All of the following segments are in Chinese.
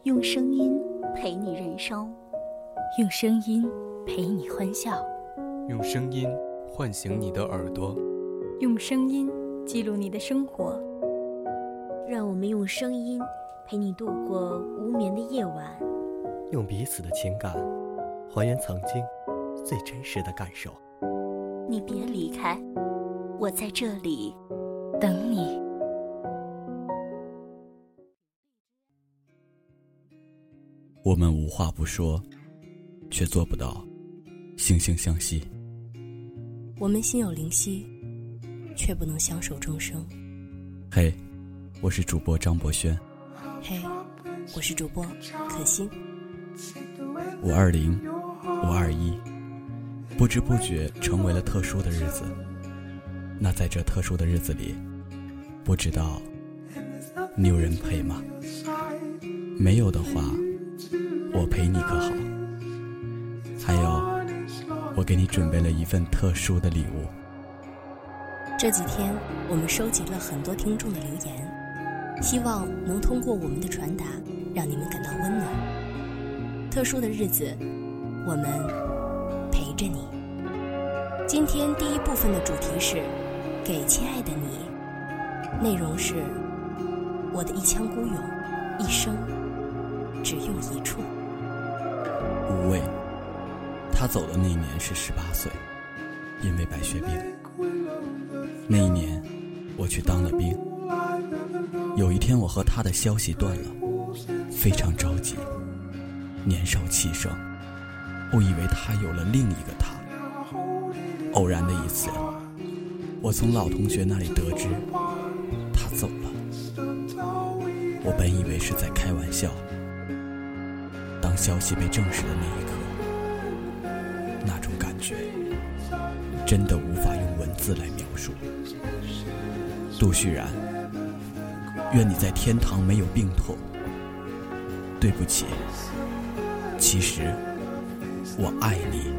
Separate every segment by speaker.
Speaker 1: 用声音陪你人生，
Speaker 2: 用声音陪你欢笑，
Speaker 3: 用声音唤醒你的耳朵，
Speaker 2: 用声音记录你的生活。
Speaker 1: 让我们用声音陪你度过无眠的夜晚，
Speaker 4: 用彼此的情感还原曾经最真实的感受。
Speaker 1: 你别离开，我在这里
Speaker 2: 等你。
Speaker 5: 我们无话不说，却做不到惺惺相惜。
Speaker 6: 我们心有灵犀，却不能相守终生。
Speaker 5: 嘿，我是主播张博轩。
Speaker 6: 嘿，我是主播可心。
Speaker 5: 520、521，不知不觉成为了特殊的日子。那在这特殊的日子里，不知道你有人陪吗？没有的话，我陪你可好？还有，我给你准备了一份特殊的礼物。
Speaker 6: 这几天我们收集了很多听众的留言，希望能通过我们的传达让你们感到温暖。特殊的日子，我们陪着你。今天第一部分的主题是给亲爱的你，内容是我的一腔孤勇，一生只用一处。
Speaker 5: 无畏，他走的那一年是18岁，因为白血病。那一年我去当了兵。有一天我和他的消息断了，非常着急。年少气盛，我以为他有了另一个他。偶然的一次，我从老同学那里得知他走了。我本以为是在开玩笑，当消息被证实的那一刻，那种感觉真的无法用文字来描述。杜旭然，愿你在天堂没有病痛。对不起，其实我爱你。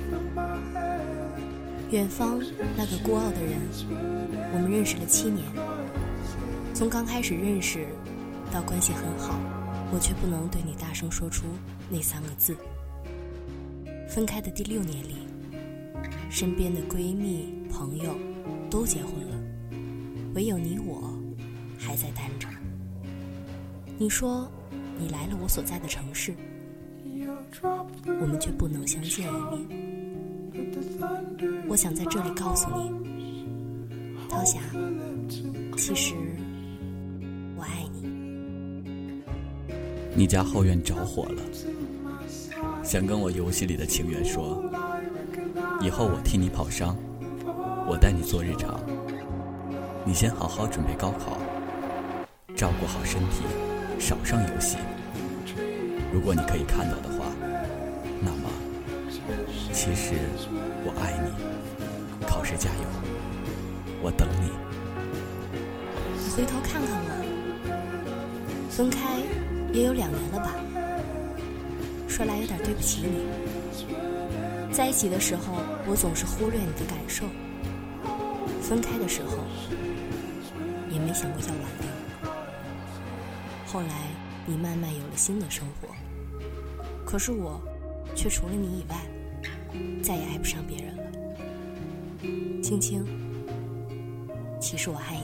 Speaker 6: 远方那个孤傲的人，我们认识了7年。从刚开始认识到关系很好，我却不能对你大声说出那3个字。分开的第6年里，身边的闺蜜朋友都结婚了，唯有你我还在单着。你说你来了我所在的城市，我们却不能相见一面。我想在这里告诉你，涛霞，其实我爱你。
Speaker 5: 你家后院着火了，想跟我游戏里的情缘说，以后我替你跑伤，我带你做日常。你先好好准备高考，照顾好身体，少上游戏。如果你可以看到的话，那么其实我爱你，考试加油，我等你。
Speaker 6: 你回头看看我，分开也有2年了吧？说来有点对不起你。在一起的时候，我总是忽略你的感受；分开的时候，也没想过要挽留。后来你慢慢有了新的生活，可是我却除了你以外，再也爱不上别人了。青青，其实我爱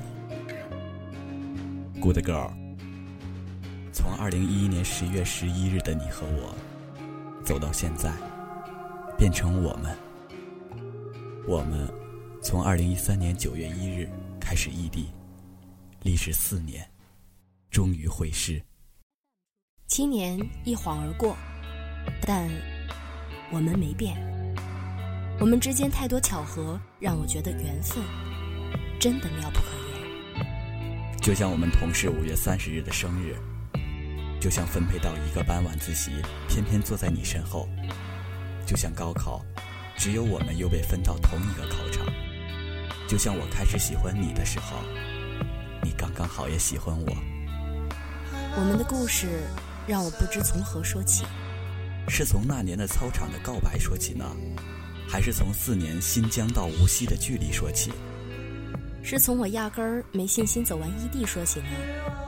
Speaker 6: 你。
Speaker 5: Good girl， 从2011年10月11日的你和我走到现在，变成我们。我们从2013年9月1日开始异地，历时4年，终于会师。
Speaker 6: 7年一晃而过，但我们没变。我们之间太多巧合，让我觉得缘分真的妙不可言。
Speaker 5: 就像我们同事5月30日的生日，就像分配到一个班晚自习，偏偏坐在你身后，就像高考，只有我们又被分到同一个考场，就像我开始喜欢你的时候，你刚刚好也喜欢我。
Speaker 6: 我们的故事让我不知从何说起，
Speaker 5: 是从那年的操场的告白说起呢，还是从4年新疆到无锡的距离说起？
Speaker 6: 是从我压根儿没信心走完异地说起呢，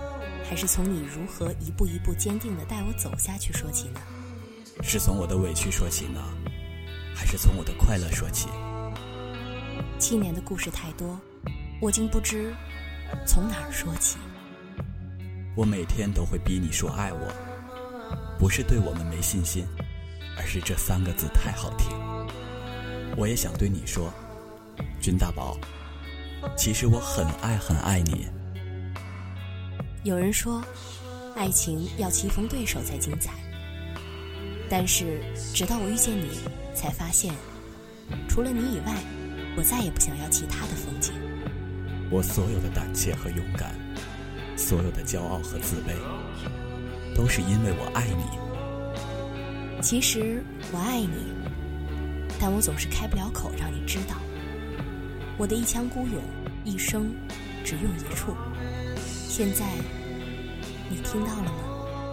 Speaker 6: 还是从你如何一步一步坚定地带我走下去说起呢？
Speaker 5: 是从我的委屈说起呢，还是从我的快乐说起
Speaker 6: ？7年的故事太多，我竟不知从哪儿说起。
Speaker 5: 我每天都会逼你说爱我，不是对我们没信心，而是这3个字太好听。我也想对你说，君大宝，其实我很爱很爱你。
Speaker 6: 有人说，爱情要棋逢对手才精彩，但是直到我遇见你，才发现，除了你以外，我再也不想要其他的风景。
Speaker 5: 我所有的胆怯和勇敢，所有的骄傲和自卑，都是因为我爱你。
Speaker 6: 其实我爱你，但我总是开不了口让你知道，我的一腔孤勇，一生只用一处。现在你听到了吗？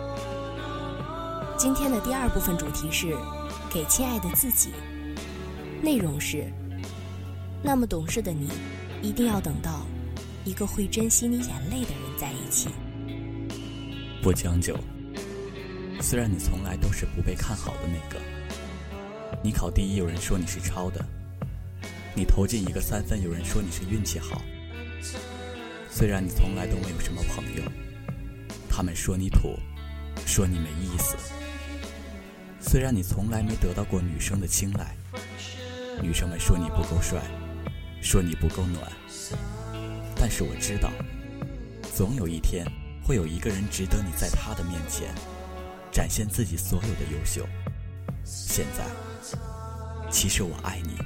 Speaker 6: 今天的第2部分主题是给亲爱的自己，内容是，那么懂事的你，一定要等到一个会珍惜你眼泪的人在一起。
Speaker 5: 不将就，虽然你从来都是不被看好的那个，你考第1有人说你是抄的，你投进一个3分有人说你是运气好，虽然你从来都没有什么朋友，他们说你土，说你没意思，虽然你从来没得到过女生的青睐，女生们说你不够帅，说你不够暖，但是我知道，总有一天会有一个人值得你在他的面前展现自己所有的优秀。现在，其实我爱你。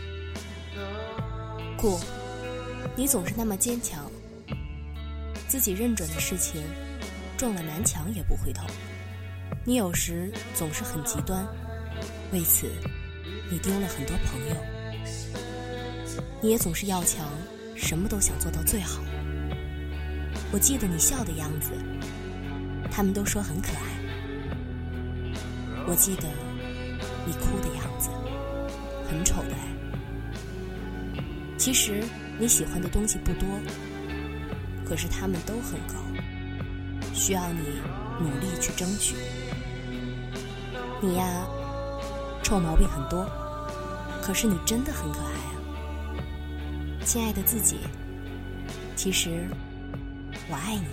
Speaker 6: 顾，你总是那么坚强，自己认准的事情，撞了南墙也不回头。你有时总是很极端，为此你丢了很多朋友。你也总是要强，什么都想做到最好。我记得你笑的样子，他们都说很可爱。我记得你哭的样子，很丑的爱。其实你喜欢的东西不多，可是他们都很高，需要你努力去争取。你呀，臭毛病很多，可是你真的很可爱啊。亲爱的自己，其实我爱你。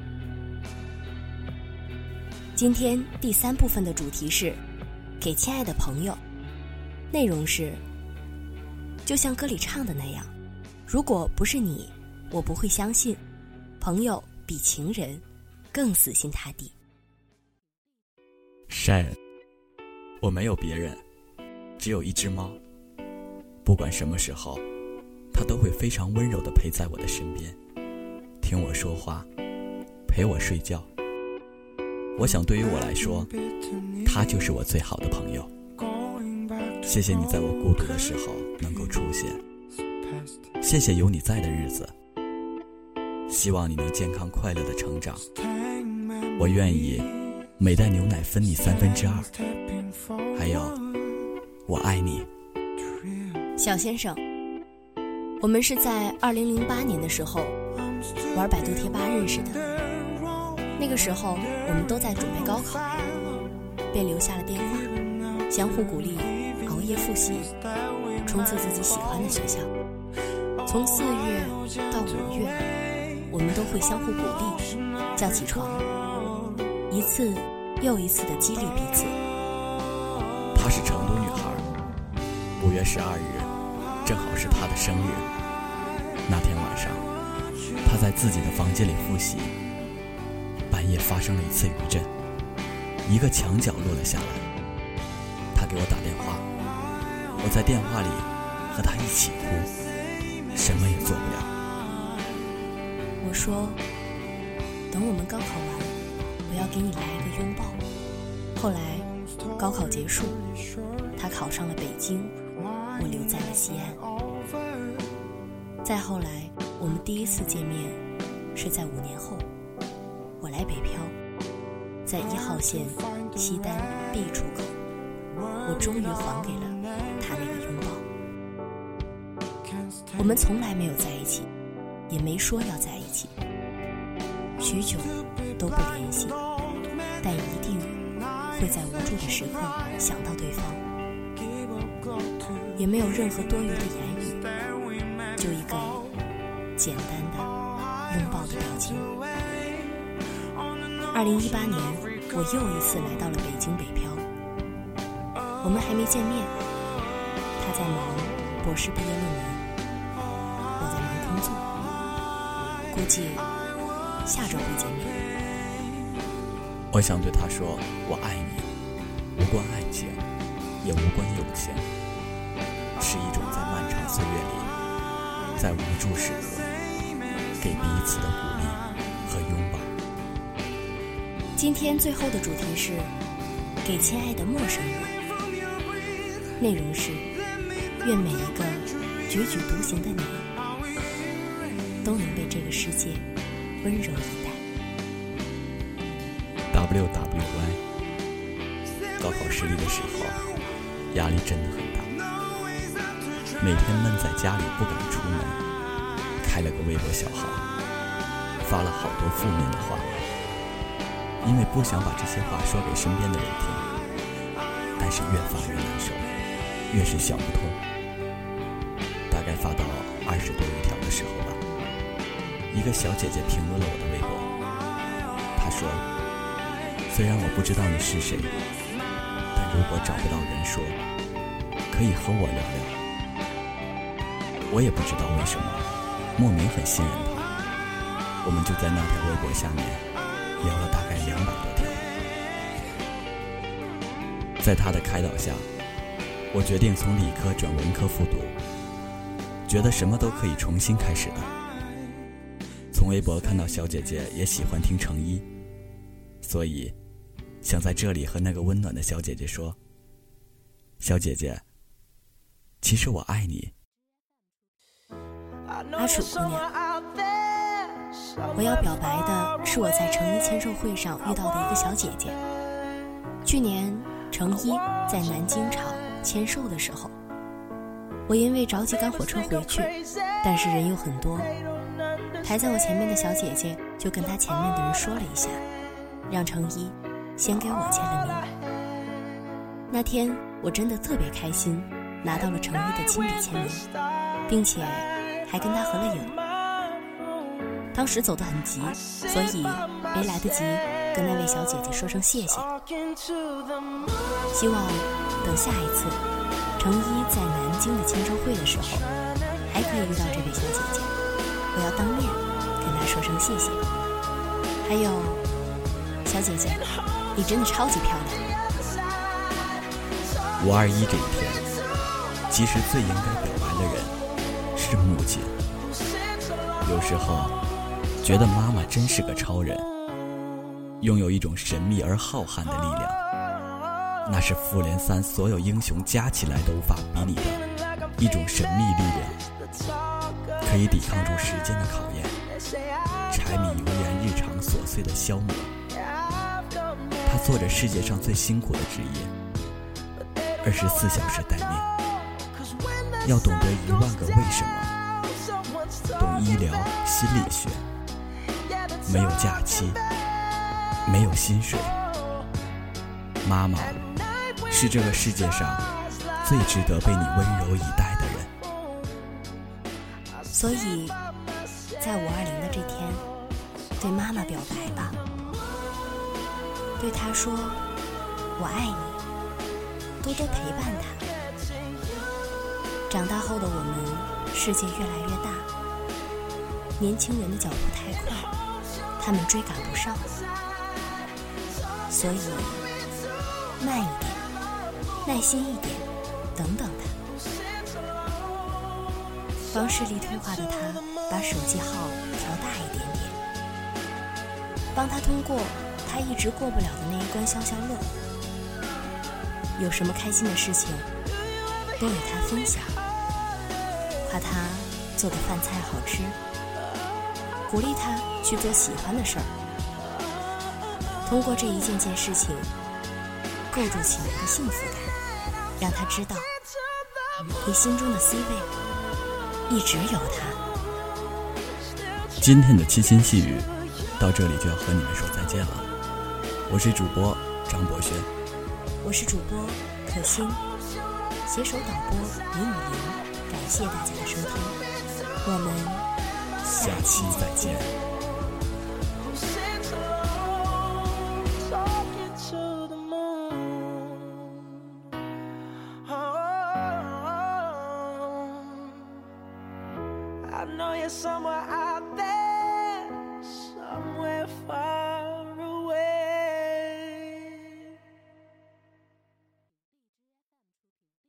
Speaker 6: 今天第3部分的主题是给亲爱的朋友，内容是，就像歌里唱的那样，如果不是你，我不会相信朋友比情人更死心塌地。
Speaker 5: Sharon， 我没有别人，只有一只猫，不管什么时候，它都会非常温柔地陪在我的身边，听我说话，陪我睡觉。我想对于我来说，它就是我最好的朋友。谢谢你在我孤独的时候能够出现，谢谢有你在的日子，希望你能健康快乐的成长。我愿意每袋牛奶分你2/3，还有我爱你。
Speaker 6: 小先生，我们是在2008年的时候玩百度贴吧认识的。那个时候我们都在准备高考，便留下了电话，相互鼓励，熬夜复习，冲刺自己喜欢的学校。从4月到5月，我们都会相互鼓励，叫起床，一次又一次地激励彼此。
Speaker 5: 她是成都女孩，5月12日正好是她的生日。那天晚上，她在自己的房间里复习，半夜发生了一次余震，一个墙角落了下来。她给我打电话，我在电话里和她一起哭，什么也做不了。
Speaker 6: 我说，等我们高考完，我要给你来一个拥抱。后来高考结束，她考上了北京，我留在了西安。再后来，我们第一次见面是在5年后，我来北漂，在1号线西单 B 出口，我终于还给了他那个拥抱。我们从来没有在一起，也没说要在一起。许久都不联系，但一定会在无助的时刻想到对方，也没有任何多余的言语，就一个简单的拥抱的表情。2018年，我又一次来到了北京北漂，我们还没见面，他在忙博士毕业论文，我在忙工作，估计下周会见面。
Speaker 5: 我想对他说，我爱你，无关爱情，也无关友情，是一种在漫长岁月里，在无助时刻给彼此的鼓励和拥抱。
Speaker 6: 今天最后的主题是给亲爱的陌生人，内容是愿每一个踽踽独行的你都能被这个世界温柔以待。
Speaker 5: WWY， 高考失利的时候，压力真的很大，每天闷在家里不敢出门，开了个微博小号，发了好多负面的话，因为不想把这些话说给身边的人听，但是越发越难受，越是想不通。大概发到20多余条的时候吧，一个小姐姐评论了我的微博，她说，虽然我不知道你是谁，但如果找不到人说，可以和我聊聊。我也不知道为什么，莫名很信任他，我们就在那条微博下面聊了大概200多条。在他的开导下，我决定从理科转文科复读，觉得什么都可以重新开始的。从微博看到小姐姐也喜欢听成一，所以想在这里和那个温暖的小姐姐说，小姐姐，其实我爱你。
Speaker 6: 阿楚姑娘，我要表白的是我在成一签售会上遇到的一个小姐姐。去年成一在南京场签售的时候，我因为着急赶火车回去，但是人有很多，排在我前面的小姐姐就跟她前面的人说了一下，让成一先给我签了名。那天我真的特别开心，拿到了成一的亲笔签名，并且还跟他合了影。当时走得很急，所以没来得及跟那位小姐姐说声谢谢。希望等下一次成一在南京的签售会的时候，还可以遇到这位小姐姐，我要当面跟她说声谢谢。还有，小姐姐，你真的超级漂亮。
Speaker 5: 521这一天，其实最应该表白的人是母亲。有时候觉得妈妈真是个超人，拥有一种神秘而浩瀚的力量，那是复联3所有英雄加起来都无法比拟的一种神秘力量，可以抵抗住时间的考验，柴米油盐日常琐碎的消磨。他做着世界上最辛苦的职业，24小时待命，要懂得1万个为什么，懂医疗心理学，没有假期，没有薪水。妈妈是这个世界上最值得被你温柔以待的人。
Speaker 6: 所以在520的这天，对妈妈表白吧，对她说我爱你，多多陪伴她。长大后的我们，世界越来越大，年轻人的脚步太快，他们追赶不上，所以慢一点，耐心一点，等等他。帮视力退化的他把手机号调大一点点，帮他通过他一直过不了的那一关消消乐。有什么开心的事情都与他分享，夸他做的饭菜好吃，鼓励他去做喜欢的事儿。通过这一件件事情构筑起来的幸福感，让他知道你心中的 C 位一直有他。
Speaker 5: 今天的七心细语到这里就要和你们说再见了。我是主播张博轩，
Speaker 6: 我是主播可心，携手导播林雨玲，感谢大家的收听，我们下期再见。
Speaker 7: I know you're somewhere out there.